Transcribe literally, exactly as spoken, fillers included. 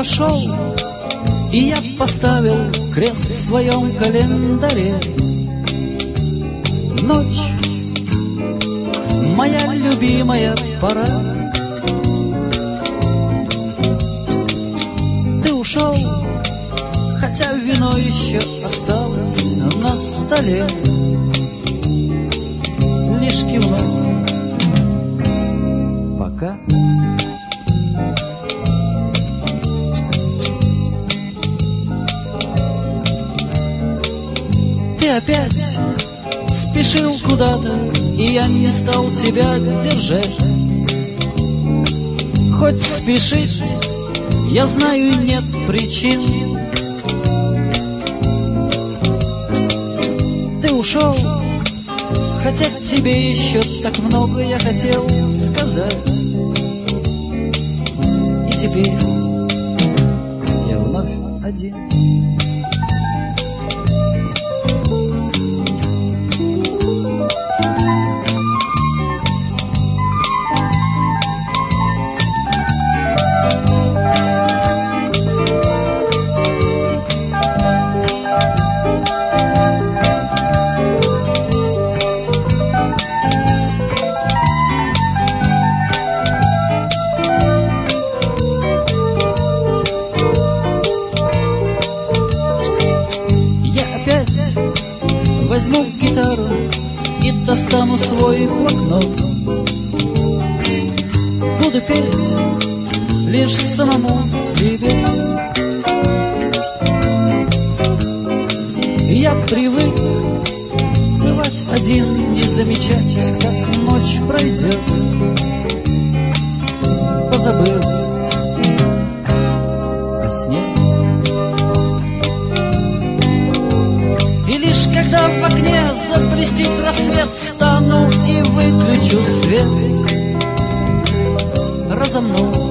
прошел, и я поставил крест в своем календаре. Ночь, моя любимая пора. Ты ушел, хотя вино еще осталось на столе. Лишь кивнул, пока. Ты опять спешил куда-то, и я не стал тебя держать. Хоть спешить, я знаю, нет причин. Ты ушел, хотя тебе еще так много я хотел сказать. И теперь я вновь один. Возьму гитару и достану свой блокнот. Буду петь лишь самому себе. Я привык бывать один, не замечать, как ночь пройдет. Позабыл о сне. И лишь когда в окне заблестит рассвет, встану и выключу свет. Разомну